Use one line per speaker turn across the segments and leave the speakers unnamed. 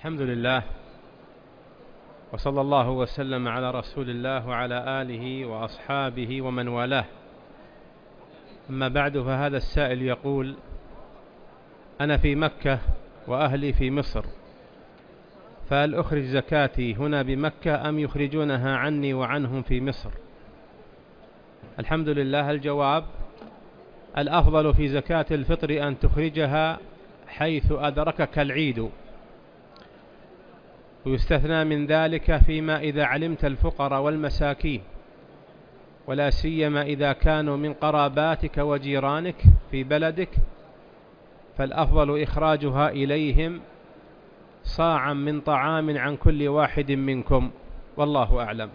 الحمد لله، وصلى الله وسلم على رسول الله وعلى آله وأصحابه ومن والاه. أما بعد، فهذا السائل يقول: أنا في مكة وأهلي في مصر، فهل أخرج زكاتي هنا بمكة أم يخرجونها عني وعنهم في مصر؟ الحمد لله. الجواب: الأفضل في زكاة الفطر أن تخرجها حيث أدركك العيد، ويستثنى من ذلك فيما إذا علمت الفقراء والمساكين، ولا سيما إذا كانوا من قراباتك وجيرانك في بلدك، فالأفضل إخراجها إليهم صاعا من طعام عن كل واحد منكم، والله أعلم.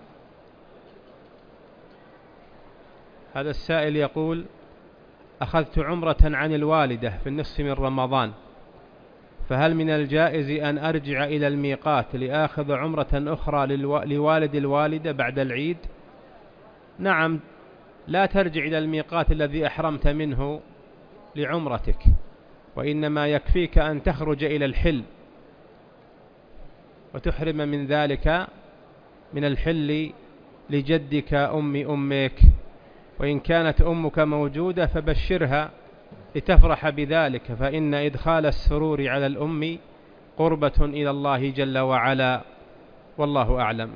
هذا السائل يقول: أخذت عمرة عن الوالدة في النصف من رمضان، فهل من الجائز أن أرجع إلى الميقات لآخذ عمرة أخرى لوالد الوالدة بعد العيد؟ نعم، لا ترجع إلى الميقات الذي أحرمت منه لعمرتك، وإنما يكفيك أن تخرج إلى الحل وتحرم من ذلك من الحل لجدك أمك، وإن كانت أمك موجودة فبشرها لتفرح بذلك، فإن إدخال السرور على الأم قربة إلى الله جل وعلا، والله أعلم.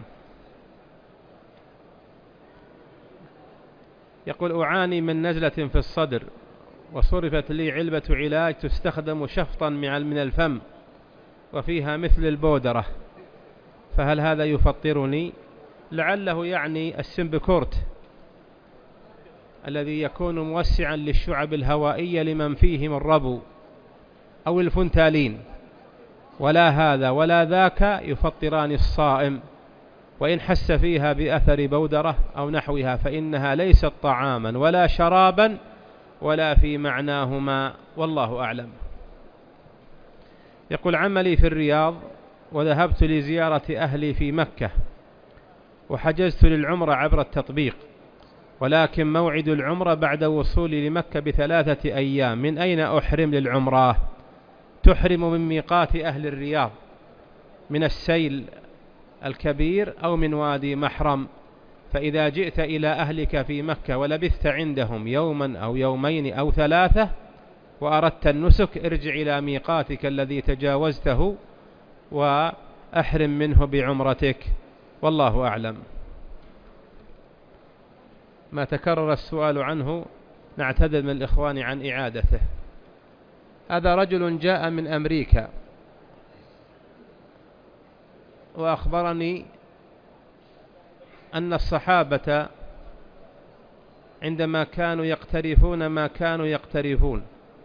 يقول: أعاني من نزلة في الصدر، وصرفت لي علبة علاج تستخدم شفطا من الفم وفيها مثل البودرة، فهل هذا يفطرني؟ لعله يعني السمبكورت الذي يكون موسعا للشعب الهوائية لمن فيهم الربو، أو الفنتالين، ولا هذا ولا ذاك يفطران الصائم، وإن حس فيها بأثر بودرة أو نحوها فإنها ليست طعاما ولا شرابا ولا في معناهما، والله أعلم. يقول: عملي في الرياض، وذهبت لزيارة أهلي في مكة، وحجزت للعمرة عبر التطبيق، ولكن موعد العمرة بعد وصولي لمكة ب3 أيام. من أين أحرم للعمرة؟ تحرم من ميقات أهل الرياض، من السيل الكبير أو من وادي محرم. فإذا جئت إلى أهلك في مكة ولبثت عندهم يوما أو يومين أو 3 وأردت النسك، ارجع إلى ميقاتك الذي تجاوزته وأحرم منه بعمرتك، والله أعلم. ما تكرر السؤال عنه نعتذر من الإخوان عن إعادته. هذا رجل جاء من أمريكا وأخبرني أن الصحابة عندما كانوا يقترفون ما كانوا يقترفون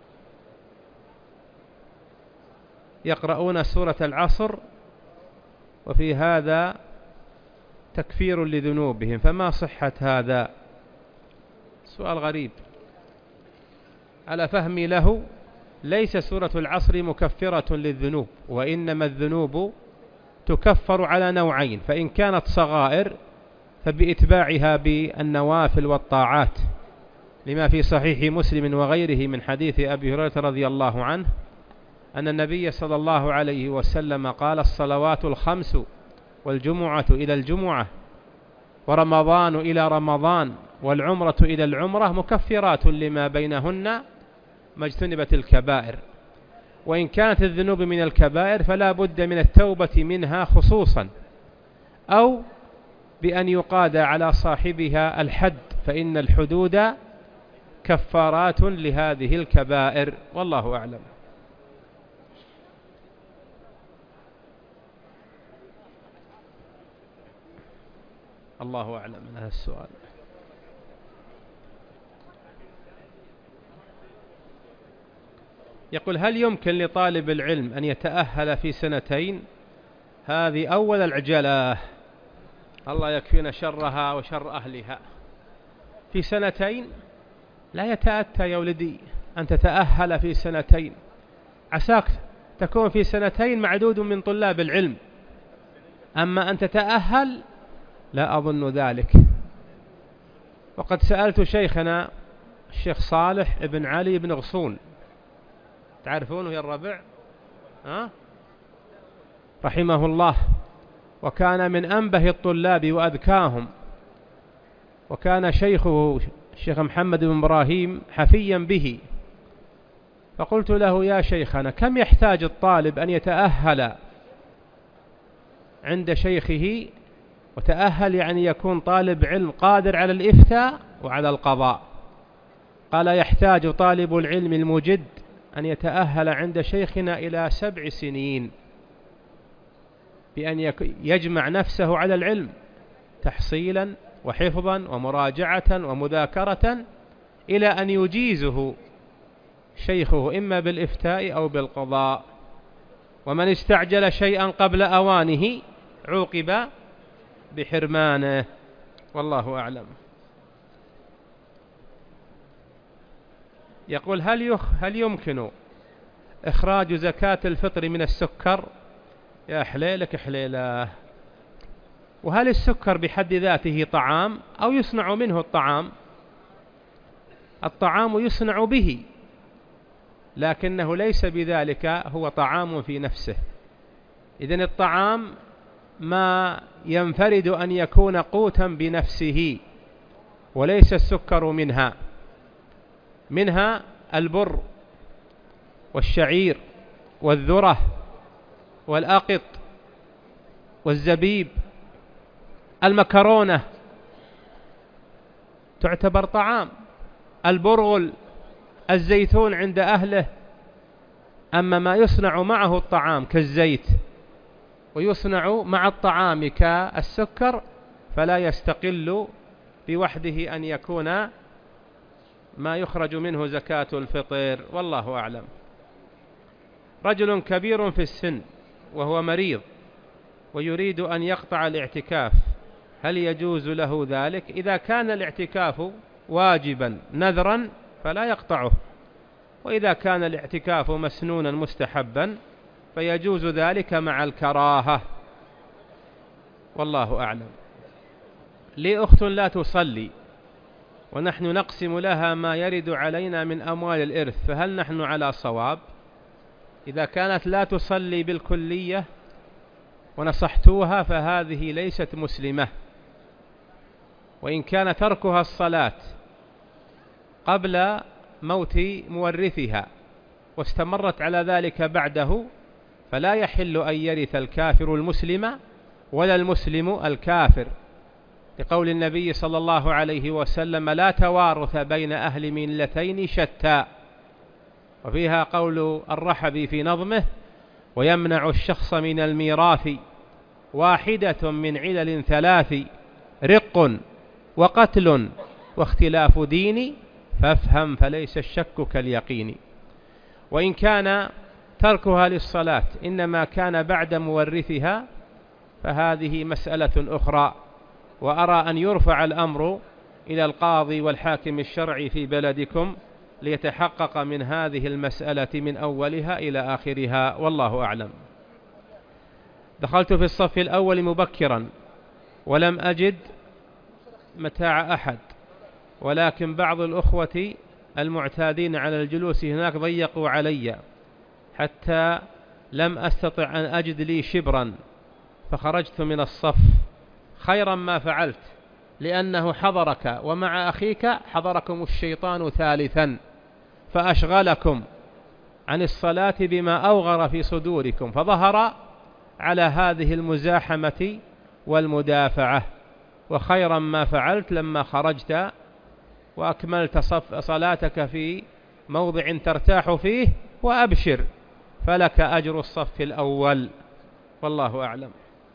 يقرؤون سورة العصر، وفي هذا تكفير لذنوبهم، فما صحة هذا؟ سؤال غريب. على فهمي له، ليس سورة العصر مكفرة للذنوب، وإنما الذنوب تكفر على نوعين: فإن كانت صغائر فبإتباعها بالنوافل والطاعات، لما في صحيح مسلم وغيره من حديث أبي هريرة رضي الله عنه أن النبي صلى الله عليه وسلم قال: الصلوات الخمس والجمعة إلى الجمعة ورمضان إلى رمضان والعمرة إلى العمرة مكفرات لما بينهن ما اجتنبت الكبائر. وإن كانت الذنوب من الكبائر فلا بد من التوبة منها خصوصا، أو بأن يقاد على صاحبها الحد، فإن الحدود كفارات لهذه الكبائر، والله أعلم. الله أعلم من هذا السؤال. يقول: هل يمكن لطالب العلم أن يتأهل في 2 هذه أول العجلة، الله يكفينا شرها وشر أهلها؟ في 2 لا يتأتى يا ولدي أن تتأهل في 2، عساك تكون في 2 معدود من طلاب العلم، أما أن تتأهل لا أظن ذلك. وقد سألت شيخنا الشيخ صالح بن علي بن غصون، تعرفونه يا الربع؟ رحمه الله، وكان من أنبه الطلاب وأذكاهم، وكان شيخه الشيخ محمد بن إبراهيم حفيا به. فقلت له: يا شيخنا، كم يحتاج الطالب أن يتأهل عند شيخه؟ وتأهل يعني يكون طالب علم قادر على الإفتاء وعلى القضاء. قال: يحتاج طالب العلم المجد أن يتأهل عند شيخنا إلى 7 سنين، بأن يجمع نفسه على العلم تحصيلا وحفظا ومراجعة ومذاكرة، إلى أن يجيزه شيخه إما بالإفتاء أو بالقضاء. ومن استعجل شيئا قبل أوانه عوقب بحرمانه، والله أعلم. يقول: هل يمكن إخراج زكاة الفطر من السكر؟ يا حليلك حليله. وهل السكر بحد ذاته طعام أو يصنع منه الطعام؟ الطعام يصنع به، لكنه ليس بذلك هو طعام في نفسه. إذن الطعام ما ينفرد أن يكون قوتا بنفسه، وليس السكر منها البر والشعير والذرة والأقط والزبيب. المكرونة تعتبر طعام، البرغل، الزيتون عند أهله. أما ما يصنع معه الطعام كالزيت ويصنع مع الطعام كالسكر فلا يستقل بوحده أن يكون ما يخرج منه زكاة الفطر، والله أعلم. رجل كبير في السن وهو مريض ويريد أن يقطع الاعتكاف، هل يجوز له ذلك؟ إذا كان الاعتكاف واجبا نذرا فلا يقطعه، وإذا كان الاعتكاف مسنونا مستحبا فيجوز ذلك مع الكراهة، والله أعلم. لي أخت لا تصلي ونحن نقسم لها ما يرد علينا من أموال الإرث، فهل نحن على صواب؟ إذا كانت لا تصلي بالكلية ونصحتوها فهذه ليست مسلمة، وإن كان تركها الصلاة قبل موت مورثها واستمرت على ذلك بعده فلا يحل أن يرث الكافر المسلم ولا المسلم الكافر، لقول النبي صلى الله عليه وسلم: لا توارث بين أهل ملتين شتى. وفيها قول الرحبي في نظمه: ويمنع الشخص من الميراث واحدة من علل 3: رق وقتل واختلاف دين، فافهم فليس الشك كاليقين. وإن كان تركها للصلاة إنما كان بعد مورثها فهذه مسألة أخرى، وأرى أن يرفع الأمر إلى القاضي والحاكم الشرعي في بلدكم ليتحقق من هذه المسألة من أولها إلى آخرها، والله أعلم. دخلت في الصف الأول مبكرا ولم أجد متاع أحد، ولكن بعض الأخوة المعتادين على الجلوس هناك ضيقوا علي حتى لم أستطع أن أجد لي شبرا فخرجت من الصف. خيرا ما فعلت، لأنه حضرك ومع أخيك حضركم الشيطان ثالثا فأشغلكم عن الصلاة بما أوغر في صدوركم، فظهر على هذه المزاحمة والمدافعة. وخيرا ما فعلت لما خرجت وأكملت صلاتك في موضع ترتاح فيه، وأبشر فلك أجر الصف الأول، والله أعلم.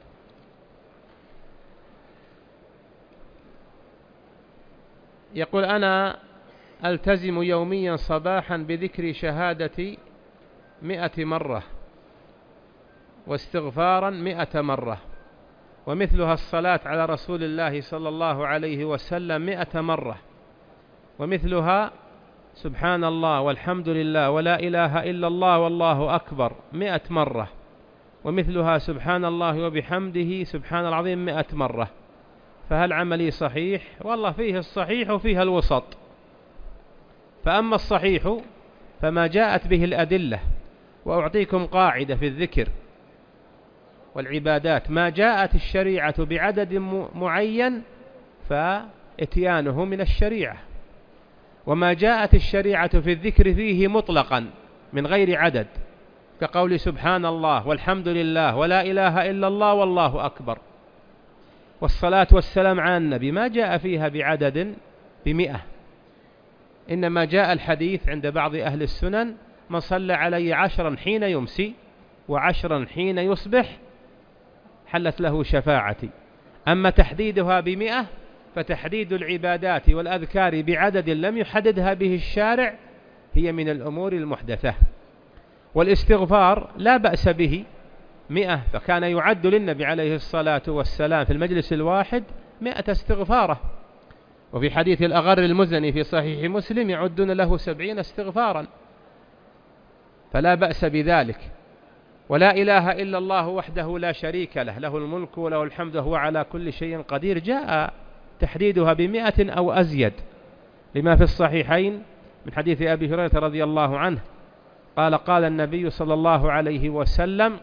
يقول: أنا ألتزم يوميا صباحا بذكر شهادة 100 مرة واستغفارا 100 مرة، ومثلها الصلاة على رسول الله صلى الله عليه وسلم 100 مرة، ومثلها سبحان الله والحمد لله ولا إله إلا الله والله أكبر 100 مرة، ومثلها سبحان الله وبحمده سبحان العظيم 100 مرة. فهل عملي صحيح؟ والله فيه الصحيح وفيها الوسط. فأما الصحيح فما جاءت به الأدلة، وأعطيكم قاعدة في الذكر: والعبادات ما جاءت الشريعة بعدد معين فإتيانه من الشريعة، وما جاءت الشريعة في الذكر فيه مطلقا من غير عدد، كقول سبحان الله والحمد لله ولا إله إلا الله والله أكبر، والصلاة والسلام على النبي ما جاء فيها بعدد ب100، إنما جاء الحديث عند بعض أهل السنن: من صلى علي 10 حين يمسي و10 حين يصبح حلت له شفاعتي. أما تحديدها ب100 فتحديد العبادات والأذكار بعدد لم يحددها به الشارع هي من الأمور المحدثة. والاستغفار لا بأس به 100، فكان يعد للنبي عليه الصلاة والسلام في المجلس الواحد 100 استغفارة، وفي حديث الأغر المزني في صحيح مسلم يعدون له 70 استغفارا، فلا بأس بذلك. ولا إله إلا الله وحده لا شريك له، له الملك وله الحمد وهو على كل شيء قدير، جاء تحديدها ب100 أو أزيد، لما في الصحيحين من حديث أبي هريرة رضي الله عنه قال: قال النبي صلى الله عليه وسلم: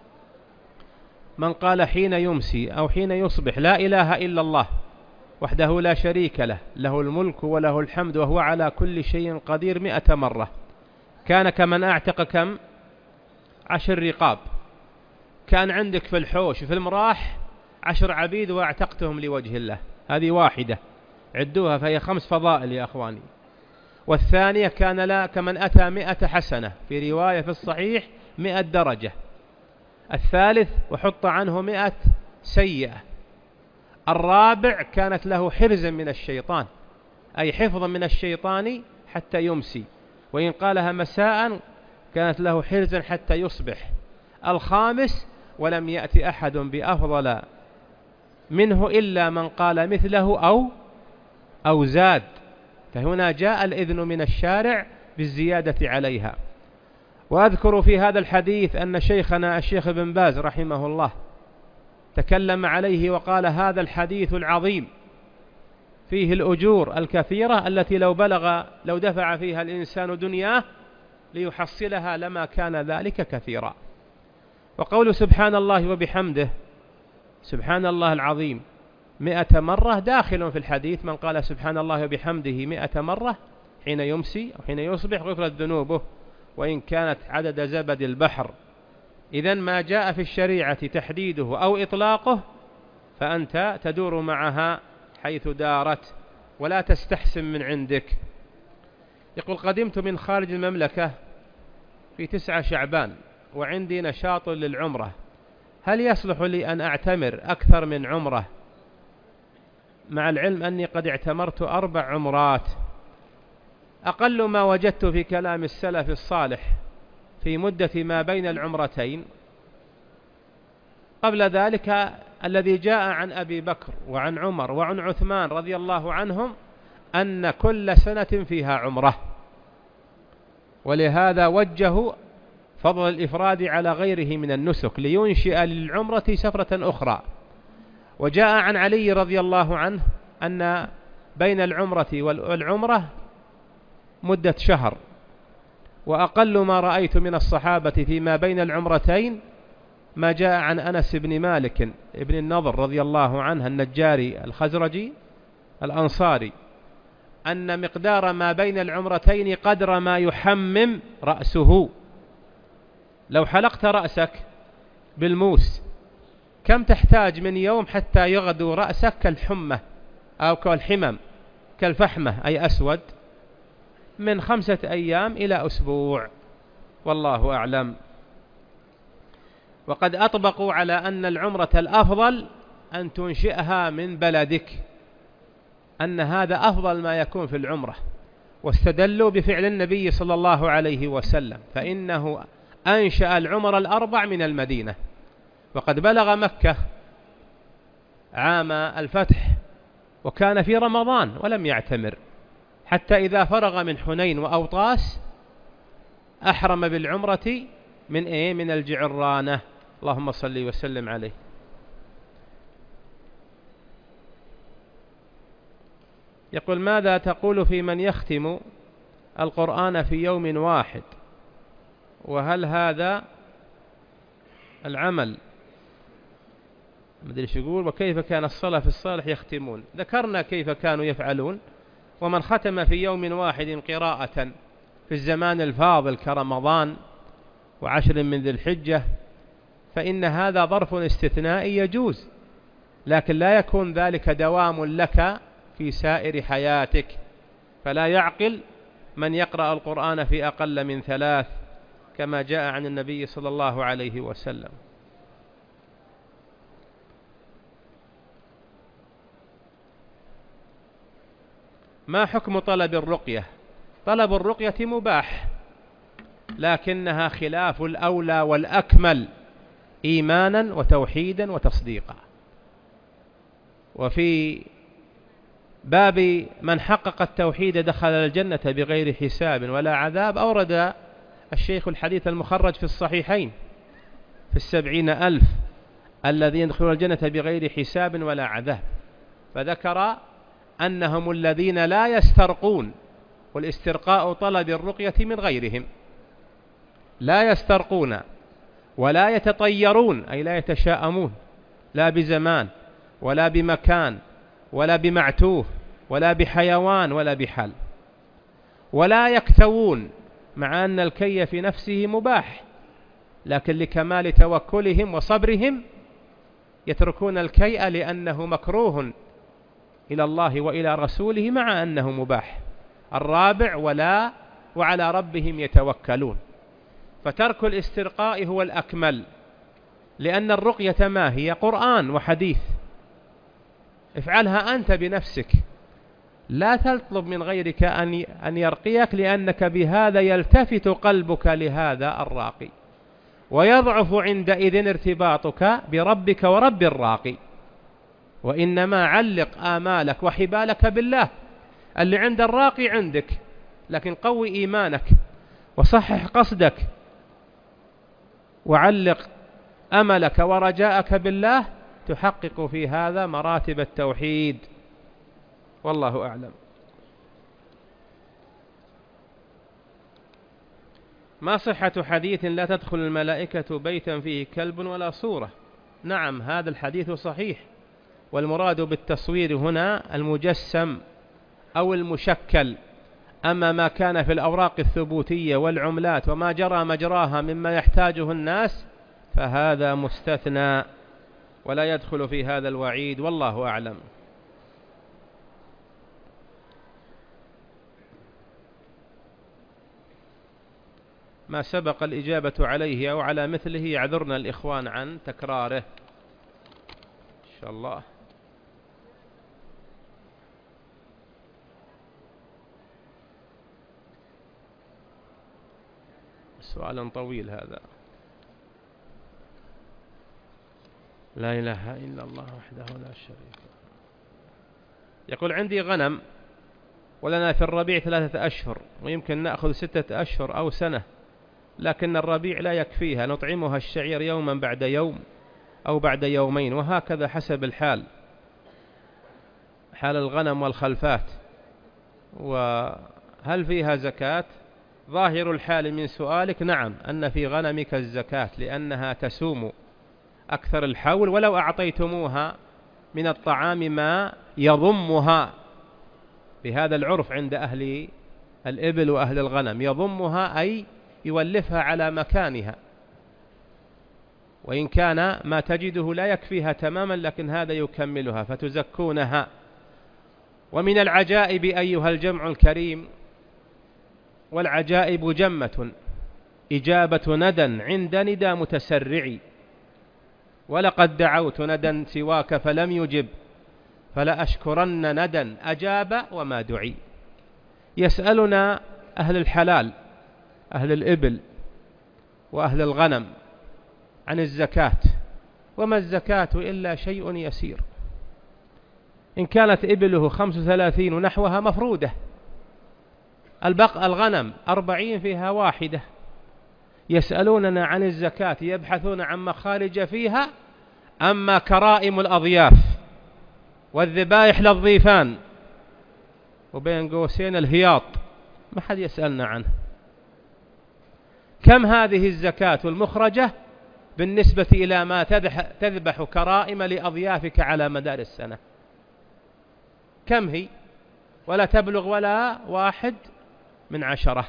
من قال حين يمسي أو حين يصبح لا إله إلا الله وحده لا شريك له، له الملك وله الحمد وهو على كل شيء قدير 100 مرة، كان كمن أعتق كم 10 رقاب، كان عندك في الحوش في المراح 10 عبيد واعتقتهم لوجه الله، هذه واحدة عدوها فهي 5 فضائل يا أخواني. والثانية كان لا كمن أتى 100 حسنة، في رواية في الصحيح 100 درجة. الثالث وحط عنه 100 سيئة. الرابع كانت له حرزا من الشيطان، أي حفظا من الشيطان حتى يمسي، وإن قالها مساء كانت له حرزا حتى يصبح. الخامس ولم يأتي أحد بأفضل منه إلا من قال مثله أو زاد، فهنا جاء الإذن من الشارع بالزيادة عليها. وأذكر في هذا الحديث أن شيخنا الشيخ ابن باز رحمه الله تكلم عليه وقال: هذا الحديث العظيم فيه الأجور الكثيرة التي لو دفع فيها الإنسان دنياه ليحصلها لما كان ذلك كثيرا. وقول سبحان الله وبحمده، سبحان الله العظيم 100 مرة داخل في الحديث: من قال سبحان الله وبحمده 100 مرة حين يمسي أو حين يصبح غفرت ذنوبه وإن كانت عدد زبد البحر. إذن ما جاء في الشريعة تحديده أو إطلاقه فأنت تدور معها حيث دارت ولا تستحسن من عندك. يقول: قدمت من خارج المملكة في 9 شعبان وعندي نشاط للعمرة، هل يصلح لي أن أعتمر أكثر من عمرة، مع العلم أني قد اعتمرت 4 عمرات؟ أقل ما وجدت في كلام السلف الصالح في مدة ما بين العمرتين قبل ذلك الذي جاء عن أبي بكر وعن عمر وعن عثمان رضي الله عنهم أن كل سنة فيها عمرة، ولهذا وجهوا فضل الإفراد على غيره من النسك لينشئ للعمرة سفرة أخرى. وجاء عن علي رضي الله عنه أن بين العمرة والعمرة مدة شهر، وأقل ما رأيت من الصحابة فيما بين العمرتين ما جاء عن أنس بن مالك ابن النضر رضي الله عنه النجاري الخزرجي الأنصاري أن مقدار ما بين العمرتين قدر ما يحمم رأسه. لو حلقت رأسك بالموس كم تحتاج من يوم حتى يغدو رأسك كالحمة أو كالحمم كالفحمة أي أسود؟ من 5 أيام إلى أسبوع، والله أعلم. وقد أطبقوا على أن العمرة الأفضل أن تنشئها من بلدك، أن هذا أفضل ما يكون في العمرة، واستدلوا بفعل النبي صلى الله عليه وسلم، فإنه أنشأ العمر 4 من المدينة، وقد بلغ مكة عام الفتح وكان في رمضان ولم يعتمر، حتى إذا فرغ من حنين وأوطاس أحرم بالعمرة من الجعرانة. اللهم صل وسلم عليه. يقول: ماذا تقول في من يختم القرآن في يوم واحد، وهل هذا العمل مدري ايش يقول. وكيف كان السلف الصالح يختمون؟ ذكرنا كيف كانوا يفعلون. ومن ختم في يوم واحد قراءة في الزمان الفاضل كرمضان وعشر من ذي الحجة فإن هذا ظرف استثنائي يجوز، لكن لا يكون ذلك دوام لك في سائر حياتك. فلا يعقل من يقرأ القرآن في أقل من 3 كما جاء عن النبي صلى الله عليه وسلم. ما حكم طلب الرقية؟ طلب الرقية مباح، لكنها خلاف الأولى والأكمل إيمانا وتوحيدا وتصديقا. وفي باب من حقق التوحيد دخل الجنة بغير حساب ولا عذاب أورد الشيخ الحديث المخرج في الصحيحين في 70,000 الذين يدخلون الجنة بغير حساب ولا عذاب، فذكر أنهم الذين لا يسترقون، والاسترقاء طلب الرقية من غيرهم، لا يسترقون ولا يتطيرون أي لا يتشاءمون، لا بزمان ولا بمكان ولا بمعتوه ولا بحيوان ولا بحال، ولا يكتوون، مع أن الكي في نفسه مباح، لكن لكمال توكلهم وصبرهم يتركون الكيء لأنه مكروه إلى الله وإلى رسوله مع أنه مباح. الرابع وعلى ربهم يتوكلون. فترك الاسترقاء هو الأكمل، لأن الرقية ما هي؟ قرآن وحديث، افعلها أنت بنفسك، لا تطلب من غيرك أن يرقيك، لأنك بهذا يلتفت قلبك لهذا الراقي، ويضعف عندئذ ارتباطك بربك ورب الراقي. وإنما علق آمالك وحبالك بالله، اللي عند الراقي عندك، لكن قوي إيمانك وصحح قصدك وعلق أملك ورجاءك بالله، تحقق في هذا مراتب التوحيد. والله أعلم. ما صحة حديث لا تدخل الملائكة بيتا فيه كلب ولا صورة؟ نعم، هذا الحديث صحيح، والمراد بالتصوير هنا المجسم أو المشكل. أما ما كان في الأوراق الثبوتية والعملات وما جرى مجراها مما يحتاجه الناس فهذا مستثنى ولا يدخل في هذا الوعيد، والله أعلم. ما سبق الإجابة عليه أو على مثله يعذرنا الإخوان عن تكراره إن شاء الله. سؤال طويل هذا. لا إله إلا الله وحده لا شريك له. يقول عندي غنم ولنا في الربيع 3 أشهر، ويمكن نأخذ 6 أشهر أو سنة، لكن الربيع لا يكفيها، نطعمها الشعير يوما بعد يوم أو بعد يومين، وهكذا حسب الحال، حال الغنم والخلفات. وهل فيها زكاة؟ ظاهر الحال من سؤالك نعم، أن في غنمك الزكاة، لأنها تسوم أكثر الحول، ولو أعطيتموها من الطعام ما يضمها بهذا العرف عند أهل الإبل وأهل الغنم، يضمها أي يولفها على مكانها، وإن كان ما تجده لا يكفيها تماما، لكن هذا يكملها فتزكونها. ومن العجائب أيها الجمع الكريم، والعجائب جمة، إجابة ندى عند ندى متسرع، ولقد دعوت ندى سواك فلم يجب، فلأشكرن ندى أجاب وما دعي. يسألنا أهل الحلال أهل الإبل وأهل الغنم عن الزكاة، وما الزكاة إلا شيء يسير. إن كانت إبله 35 نحوها مفرودة، الغنم 40 فيها واحدة. يسألوننا عن الزكاة يبحثون عن مخارج فيها، أما كرائم الأضياف والذبائح للضيفان وبين قوسين الهياط ما حد يسألنا عنه. كم هذه الزكاة المخرجة بالنسبة إلى ما تذبح كرائم لأضيافك على مدار السنة؟ كم هي؟ ولا تبلغ ولا 1/10.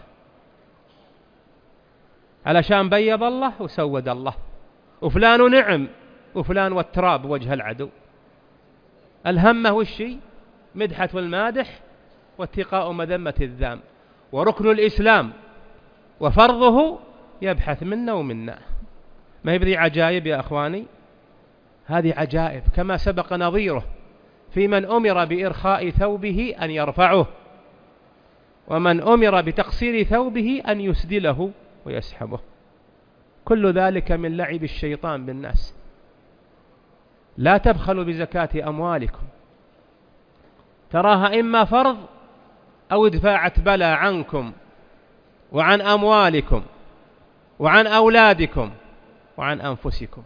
علشان بيض الله وسود الله، وفلان نعم وفلان والتراب وجه العدو. الهمة والشي مدحة المادح واتقاء مذمة الذام، وركن الإسلام وفرضه يبحث منا ومنا. ما هي بذي عجائب يا أخواني؟ هذه عجائب، كما سبق نظيره في من أمر بإرخاء ثوبه أن يرفعه، ومن أمر بتقصير ثوبه أن يسدله ويسحبه. كل ذلك من لعب الشيطان بالناس. لا تبخلوا بزكاة أموالكم، تراها إما فرض أو دفاعة بلا عنكم وعن أموالكم وعن أولادكم وعن أنفسكم.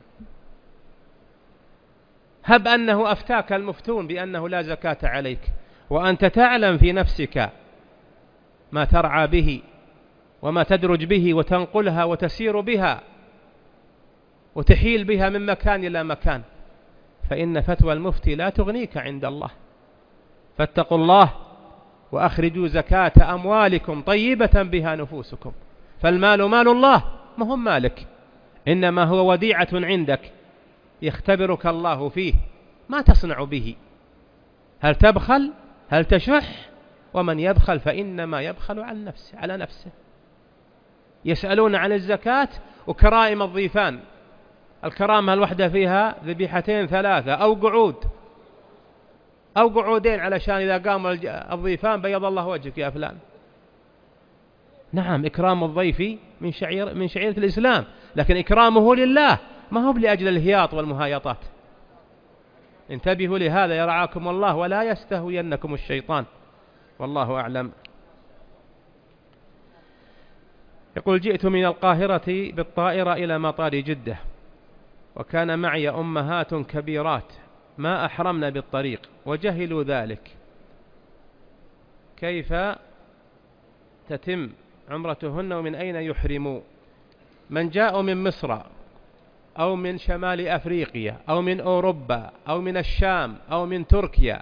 هب أنه أفتاك المفتون بأنه لا زكاة عليك، وأنت تعلم في نفسك ما ترعى به وما تدرج به وتنقلها وتسير بها وتحيل بها من مكان إلى مكان، فإن فتوى المفتي لا تغنيك عند الله. فاتقوا الله وأخرجوا زكاة أموالكم طيبة بها نفوسكم. فالمال مال الله، ما هو مالك، إنما هو وديعة عندك يختبرك الله فيه، ما تصنع به. هل تبخل؟ هل تشح؟ ومن يبخل فإنما يبخل عن نفسه، على نفسه. يسألون عن الزكاة وكرائم الضيفان. الكرامة الوحدة فيها ذبيحتين 3 أو قعود أو قعودين، علشان إذا قام الضيفان بيض الله وجهك يا فلان. نعم، إكرام الضيف من شعيرة الإسلام، لكن إكرامه لله، ما هو لأجل الهياط والمهايطات. انتبهوا لهذا يرعاكم الله، ولا يستهوينكم الشيطان، والله أعلم. يقول: جئت من القاهرة بالطائرة إلى مطار جدة، وكان معي أمهات كبيرات ما أحرمن بالطريق وجهلوا ذلك، كيف تتم عمرتهن ومن أين يحرموا؟ من جاء من مصر أو من شمال أفريقيا أو من أوروبا أو من الشام أو من تركيا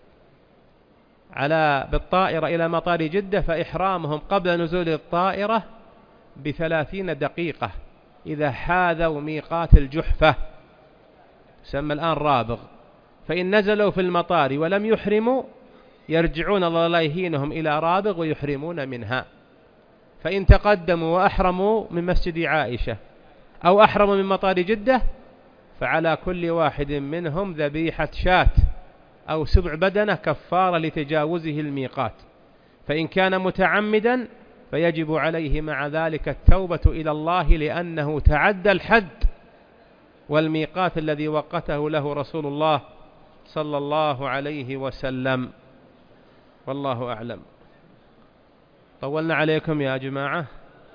بالطائرة إلى مطار جدة، فإحرامهم قبل نزول الطائرة ب30 دقيقة إذا حاذوا ميقات الجحفة، يسمى الآن رابغ. فإن نزلوا في المطار ولم يحرموا يرجعون الله يهينهم إلى رابغ ويحرمون منها. فإن تقدموا وأحرموا من مسجد عائشة أو أحرموا من مطار جدة، فعلى كل واحد منهم ذبيحة شاة أو 7 بدنة كفارة لتجاوزه الميقات. فإن كان متعمدا فيجب عليه مع ذلك التوبة إلى الله، لأنه تعدى الحد والميقات الذي وقته له رسول الله صلى الله عليه وسلم، والله أعلم. طولنا عليكم يا جماعة.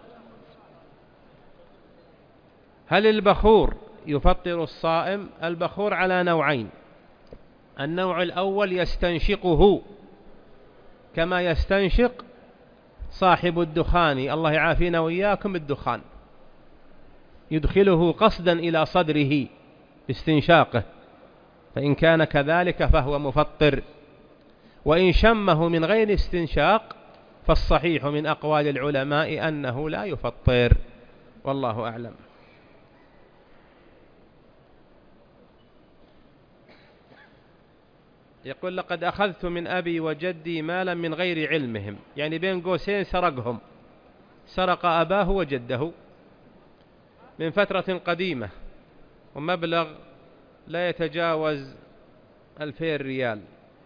هل البخور يفطر الصائم؟ البخور على نوعين: النوع الأول يستنشقه كما يستنشق صاحب الدخان، الله يعافينا وإياكم الدخان، يدخله قصدا إلى صدره باستنشاقه، فإن كان كذلك فهو مفطر. وإن شمه من غير استنشاق فالصحيح من أقوال العلماء أنه لا يفطر، والله أعلم. يقول: لقد أخذت من أبي وجدي مالا من غير علمهم، يعني بين قوسين سرقهم، سرق أباه وجده من فترة قديمة، ومبلغ لا يتجاوز 2000 ريال،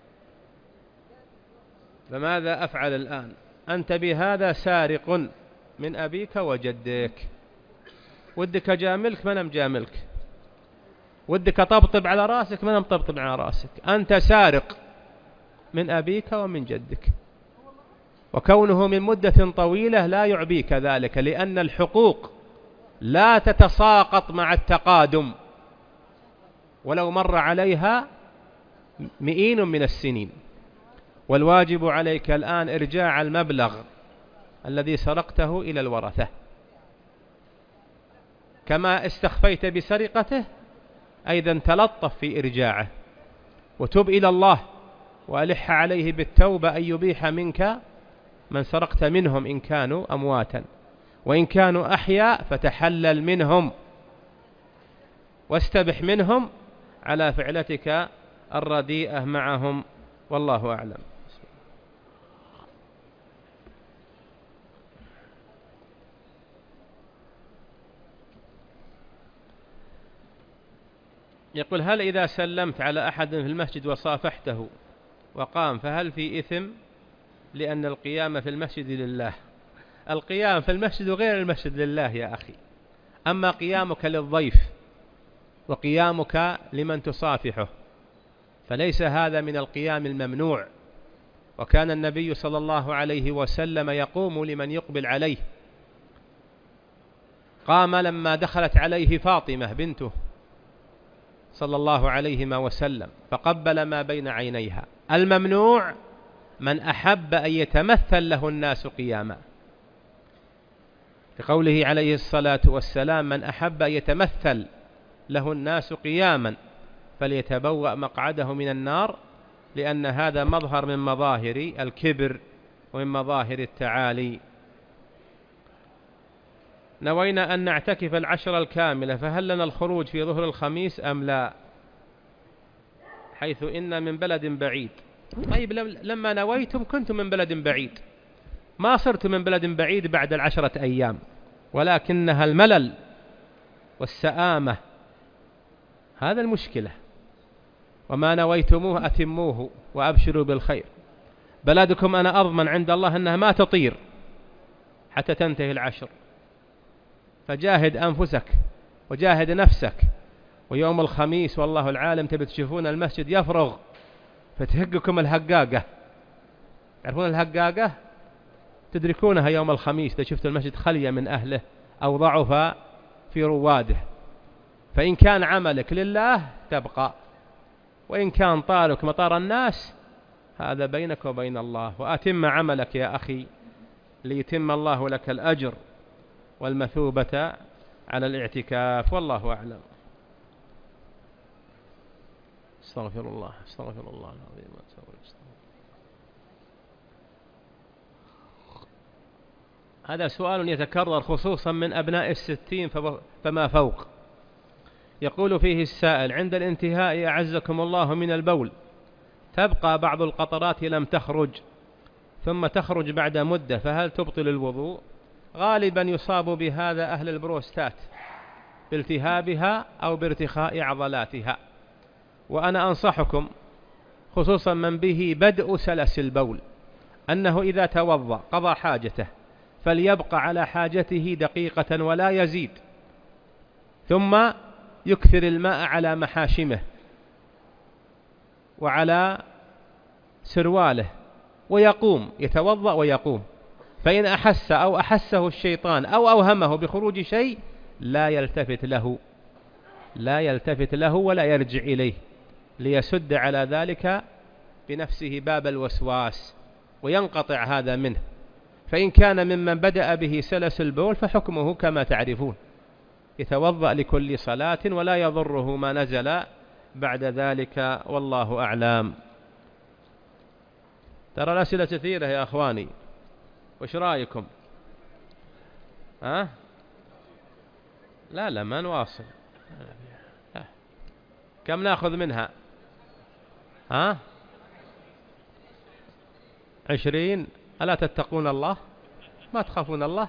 فماذا أفعل الآن؟ أنت بهذا سارق من أبيك وجدك، ودك أجاملك ما مجاملك، ودك أطبطب على راسك ما مطبطب على راسك، أنت سارق من أبيك ومن جدك. وكونه من مدة طويلة لا يعبيك ذلك، لأن الحقوق لا تتساقط مع التقادم، ولو مر عليها 100 من السنين. والواجب عليك الآن إرجاع المبلغ الذي سرقته إلى الورثة. كما استخفيت بسرقته أيضا تلطف في إرجاعه، وتب إلى الله وألح عليه بالتوبة أن يبيح منك من سرقت منهم إن كانوا أمواتا، وإن كانوا أحياء فتحلل منهم واستبح منهم على فعلتك الرديئة معهم، والله أعلم. يقول: هل إذا سلمت على أحد في المسجد وصافحته وقام فهل في إثم؟ لأن القيام في المسجد لله. القيام في المسجد وغير المسجد لله يا أخي، أما قيامك للضيف وقيامك لمن تصافحه فليس هذا من القيام الممنوع. وكان النبي صلى الله عليه وسلم يقوم لمن يقبل عليه. قام لما دخلت عليه فاطمة بنته صلى الله عليه وسلم فقبل ما بين عينيها. الممنوع من أحب أن يتمثل له الناس قياما، لقوله عليه الصلاة والسلام: من أحب أن يتمثل له الناس قياما فليتبوأ مقعده من النار، لأن هذا مظهر من مظاهر الكبر ومن مظاهر التعالي. نوينا أن نعتكف العشر الكاملة، فهل لنا الخروج في ظهر الخميس أم لا؟ حيث إن من بلد بعيد. طيب لما نويتم كنتم من بلد بعيد، ما صرت من بلد بعيد بعد 10 أيام، ولكنها الملل والسآمة، هذا المشكلة. وما نويتموه أتموه وأبشروا بالخير. بلدكم أنا أضمن عند الله أنها ما تطير حتى تنتهي العشر، فجاهد أنفسك وجاهد نفسك. ويوم الخميس والله العالم تبي تشوفون المسجد يفرغ، فتهقكم الهقاقة. تعرفون الهقاقة؟ تدركونها يوم الخميس إذا شفت المسجد خلية من أهله أو ضعف في رواده. فإن كان عملك لله تبقى، وإن كان طارك مطار الناس هذا بينك وبين الله. وأتم عملك يا أخي ليتم الله لك الأجر والمثوبة على الاعتكاف، والله أعلم. استغفر الله العظيم. هذا سؤال يتكرر خصوصا من أبناء 60 فما فوق. يقول فيه السائل: عند الانتهاء أعزكم الله من البول تبقى بعض القطرات لم تخرج ثم تخرج بعد مدة، فهل تبطل الوضوء؟ غالبا يصاب بهذا أهل البروستات بالتهابها أو بارتخاء عضلاتها. وأنا أنصحكم خصوصا من به بدء سلس البول أنه إذا توضأ قضى حاجته فليبقى على حاجته دقيقة ولا يزيد، ثم يكثر الماء على محاشمه وعلى سرواله ويقوم، يتوضأ ويقوم. فإن أحس أو أحسه الشيطان أو أوهمه بخروج شيء لا يلتفت له ولا يرجع إليه، ليسد على ذلك بنفسه باب الوسواس وينقطع هذا منه. فإن كان ممن بدأ به سلس البول فحكمه كما تعرفون، يتوضأ لكل صلاة ولا يضره ما نزل بعد ذلك، والله أعلم. ترى الأسئلة كثيرة يا أخواني، وش رأيكم؟ لا ما نواصل. كم نأخذ منها؟ 20. ألا تتقون الله؟ ما تخافون الله؟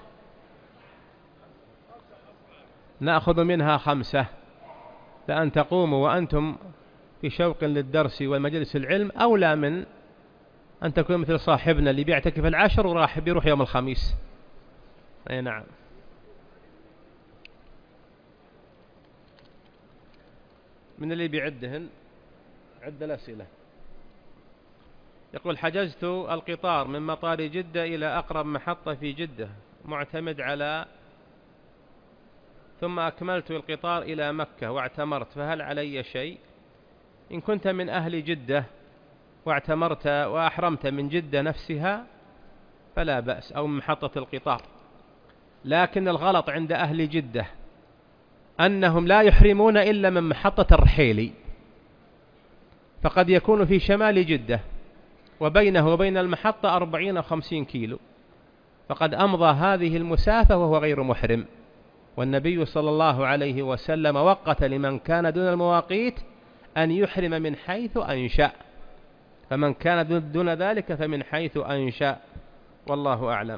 نأخذ منها 5، لأن تقوموا وأنتم في شوق للدرس والمجلس العلم أولى من أن تكون مثل صاحبنا اللي بيعتكف العشر وراح بيروح يوم الخميس. أي نعم. من اللي بيعدهن عد الأسئلة. يقول: حجزت القطار من مطار جدة إلى أقرب محطة في جدة معتمد على، ثم أكملت القطار إلى مكة واعتمرت، فهل علي شيء؟ إن كنت من أهل جدة واعتمرت وأحرمت من جدة نفسها فلا بأس، أو من محطة القطار. لكن الغلط عند أهل جدة أنهم لا يحرمون إلا من محطة الرحيل، فقد يكون في شمال جدة وبينه وبين المحطة 40 أو 50 كيلو، فقد أمضى هذه المسافة وهو غير محرم. والنبي صلى الله عليه وسلم وقت لمن كان دون المواقيت أن يحرم من حيث أنشأ، فمن كان دون ذلك فمن حيث أنشأ، والله أعلم.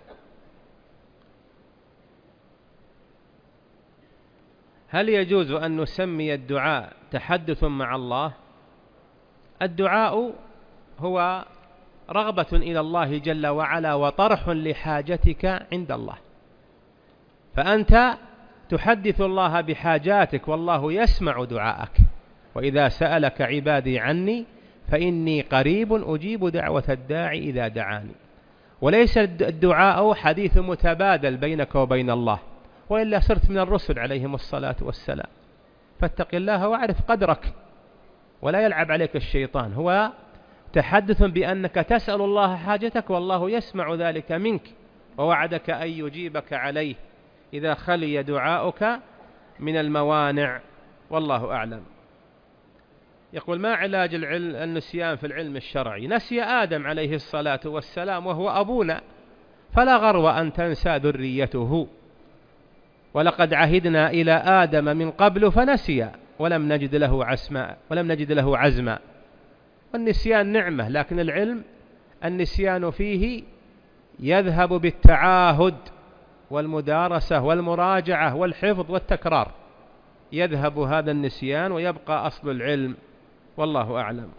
هل يجوز أن نسمي الدعاء تحدث مع الله؟ الدعاء هو رغبة إلى الله جل وعلا وطرح لحاجتك عند الله، فأنت تحدث الله بحاجاتك والله يسمع دعاءك. وإذا سألك عبادي عني فإني قريب أجيب دعوة الداعي إذا دعاني. وليس الدعاء حديث متبادل بينك وبين الله، وإلا صرت من الرسل عليهم الصلاة والسلام. فاتق الله واعرف قدرك، ولا يلعب عليك الشيطان. هو تحدث بأنك تسأل الله حاجتك والله يسمع ذلك منك، ووعدك أن يجيبك عليه إذا خلي دعاؤك من الموانع، والله أعلم. يقول: ما علاج النسيان في العلم الشرعي؟ نسي آدم عليه الصلاة والسلام وهو أبونا، فلا غرو أن تنسى ذريته، ولقد عهدنا إلى آدم من قبل فنسي ولم نجد له عزما. والنسيان نعمة، لكن العلم النسيان فيه يذهب بالتعاهد والمدارسة والمراجعة والحفظ والتكرار، يذهب هذا النسيان ويبقى أصل العلم، والله أعلم.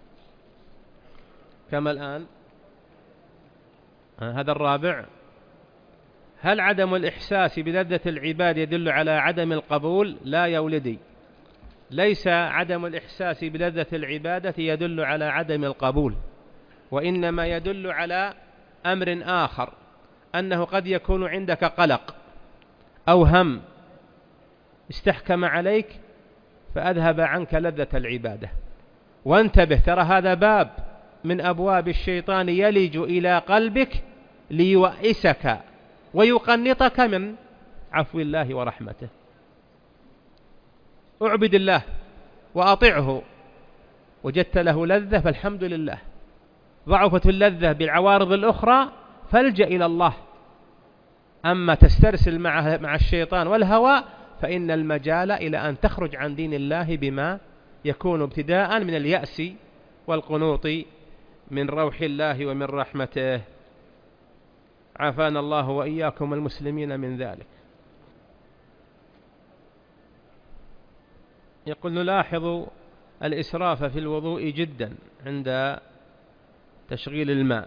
كما الآن هذا الرابع: هل عدم الإحساس بلذة العباد يدل على عدم القبول؟ لا يا ولدي، ليس عدم الإحساس بلذة العبادة يدل على عدم القبول، وإنما يدل على أمر آخر، أنه قد يكون عندك قلق أو هم استحكم عليك فأذهب عنك لذة العبادة. وانتبه، ترى هذا باب من أبواب الشيطان يلج إلى قلبك ليوئسك ويقنطك من عفو الله ورحمته. اعبد الله وأطعه، وجدت له لذة فالحمد لله. ضعفت اللذة بالعوارض الأخرى فالجأ إلى الله. أما تسترسل مع الشيطان والهوى فإن المجال إلى أن تخرج عن دين الله بما يكون ابتداء من اليأس والقنوط من روح الله ومن رحمته. عافانا الله وإياكم المسلمين من ذلك. يقول: نلاحظ الإسراف في الوضوء جدا عند تشغيل الماء.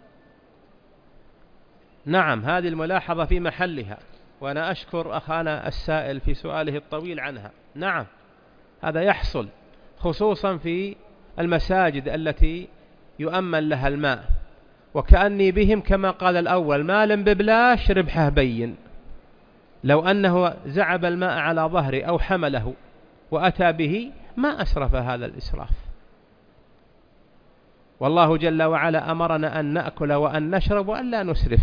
نعم، هذه الملاحظة في محلها، وأنا أشكر أخانا السائل في سؤاله الطويل عنها. نعم، هذا يحصل خصوصا في المساجد التي يؤمن لها الماء، وكأني بهم كما قال الأول: مال ببلاش ربحه بين. لو أنه زعب الماء على ظهره أو حمله وأتى به ما أسرف هذا الإسراف. والله جل وعلا أمرنا أن نأكل وأن نشرب وأن لا نسرف.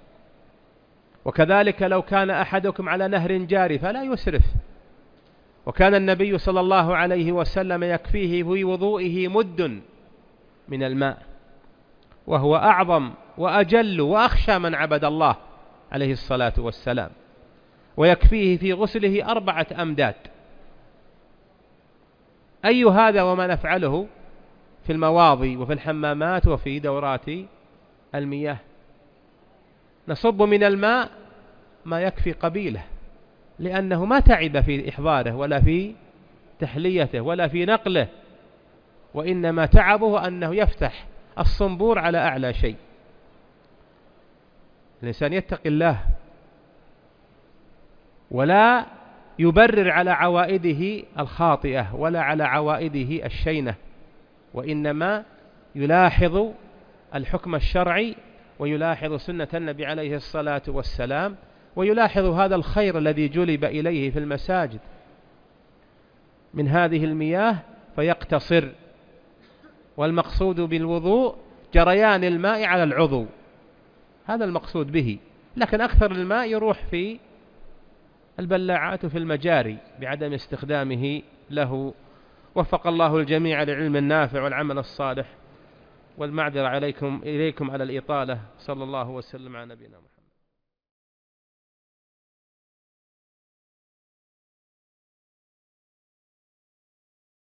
وكذلك لو كان أحدكم على نهر جاري فلا يسرف. وكان النبي صلى الله عليه وسلم يكفيه في وضوئه مد من الماء، وهو أعظم وأجل وأخشى من عبد الله عليه الصلاة والسلام، ويكفيه في غسله 4 أمداد. أي هذا وما نفعله في المواضي وفي الحمامات وفي دورات المياه، نصب من الماء ما يكفي قبيله، لأنه ما تعب في إحضاره ولا في تحليته ولا في نقله، وإنما تعبه أنه يفتح الصنبور على أعلى شيء. الإنسان يتقي الله ولا يبرر على عوائده الخاطئة ولا على عوائده الشينة، وإنما يلاحظ الحكم الشرعي ويلاحظ سنة النبي عليه الصلاة والسلام، ويلاحظ هذا الخير الذي جلب إليه في المساجد من هذه المياه فيقتصر. والمقصود بالوضوء جريان الماء على العضو، هذا المقصود به، لكن أكثر الماء يروح في البلاعات في المجاري بعدم استخدامه له. وفق الله الجميع للعلم النافع والعمل الصالح، والمعذرة إليكم على الإطالة. صلى الله وسلم على نبينا محمد.